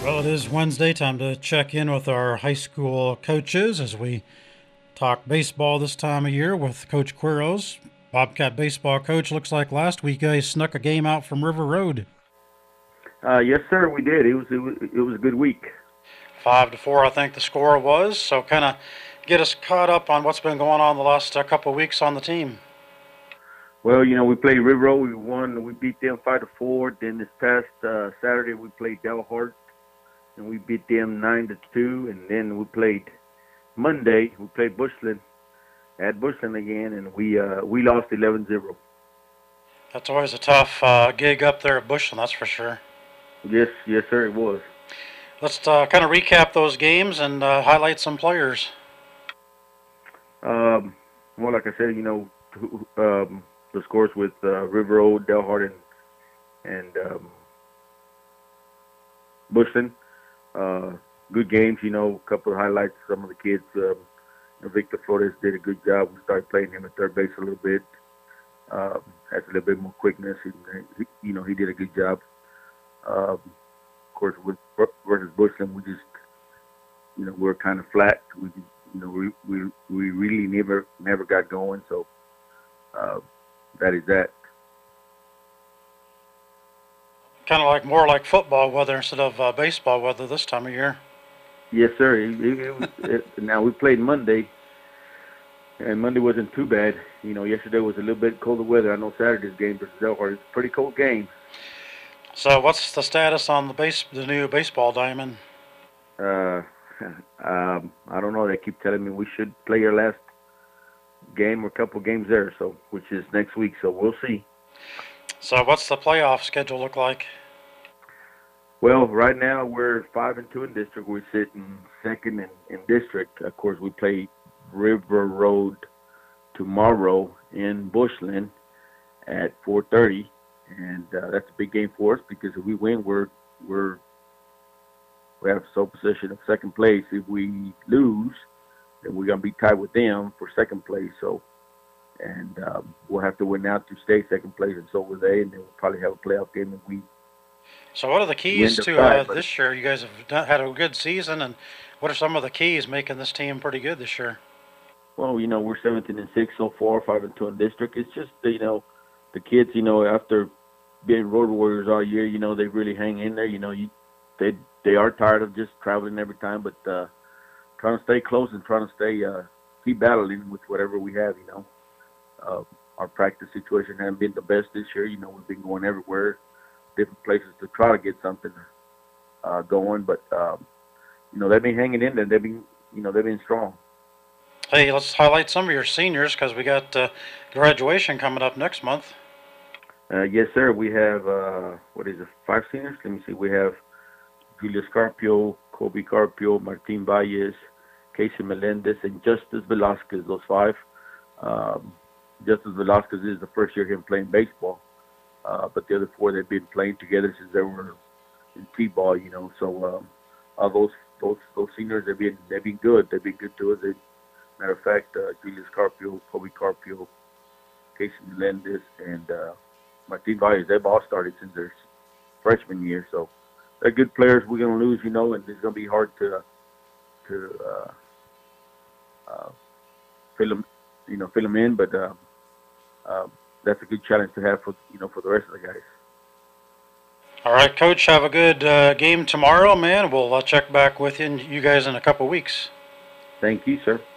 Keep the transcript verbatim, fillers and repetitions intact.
Well, it is Wednesday, time to check in with our high school coaches as we talk baseball this time of year with Coach Quiros. Bobcat baseball coach, looks like last week you guys snuck a game out from River Road. Uh, yes, sir, we did. It was it was, it was a good week. Five to four, I think the score was. So kind of get us caught up on what's been going on the last uh, couple of weeks on the team. Well, you know, we played River Road. We won. We beat them five to four. Then this past uh, Saturday we played Delhart, and we beat them nine to two. And then we played Monday. We played Bushland at Bushland again, and we uh, we lost eleven zero. That's always a tough uh, gig up there at Bushland, that's for sure. Yes, yes, sir, it was. Let's uh, kind of recap those games and uh, highlight some players. Um, well, like I said, you know, um, the scores with uh, River Road, Delhart, and and um, Bushland. Uh, good games, you know. A couple of highlights. Some of the kids, um, Victor Flores did a good job. We started playing him at third base a little bit. Um, has a little bit more quickness. He, he, you know, he did a good job. Um, of course, with versus Bushland, we just, you know, we're kind of flat. We, you know, we we we really never never got going. So uh, that is that. Kind of like more like football weather instead of uh, baseball weather this time of year. Yes, sir. It, it, it was, it, now we played Monday, and Monday wasn't too bad. You know, yesterday was a little bit colder weather. I know Saturday's game versus Delhart is a pretty cold game. So, what's the status on the base, the new baseball diamond? Uh, um, I don't know. They keep telling me we should play our last game or a couple games there, so which is next week. So we'll see. So, what's the playoff schedule look like? Well, right now we're five and two in district. We're sitting second in, in district. Of course, we play River Road tomorrow in Bushland at four thirty, and uh, that's a big game for us because if we win, we're we're we have sole position of second place. If we lose, then we're gonna be tied with them for second place. So, and um, we'll have to win out to stay second place, and so will they. And then we'll probably have a playoff game if we. So, what are the keys to uh, this year? You guys have done, had a good season, and what are some of the keys making this team pretty good this year? Well, you know, we're seventeen and six so far, five and two in district. It's just you know, the kids, you know, after being road warriors all year, you know, they really hang in there. You know, you they they are tired of just traveling every time, but uh, trying to stay close and trying to stay uh, keep battling with whatever we have. You know, uh, our practice situation hasn't been the best this year. You know, we've been going everywhere, different places to try to get something uh, going, but um, you know, they've been hanging in there. They've been, you know, they've been strong. Hey, let's highlight some of your seniors because we got uh, graduation coming up next month. Uh, yes, sir. We have, uh, what is it, five seniors? Let me see. We have Julius Carpio, Kobe Carpio, Martin Valles, Casey Melendez, and Justice Velasquez, those five. Um, Justice Velasquez is the first year him playing baseball, uh, but the other four, they've been playing together since they were in T-ball, you know. So um, all those those those seniors, they've been, they've been good. They've been good to us. They, matter of fact, uh, Julius Carpio, Kobe Carpio, Casey Melendez, and uh, Martin Valles, they've all started since their freshman year. So they're good players. We're going to lose, you know, and it's going to be hard to to uh, uh, fill them, you know, fill them in. But uh, uh, that's a good challenge to have for you know for the rest of the guys. All right, Coach. Have a good uh, game tomorrow, man. We'll uh, check back with you, you guys in a couple weeks. Thank you, sir.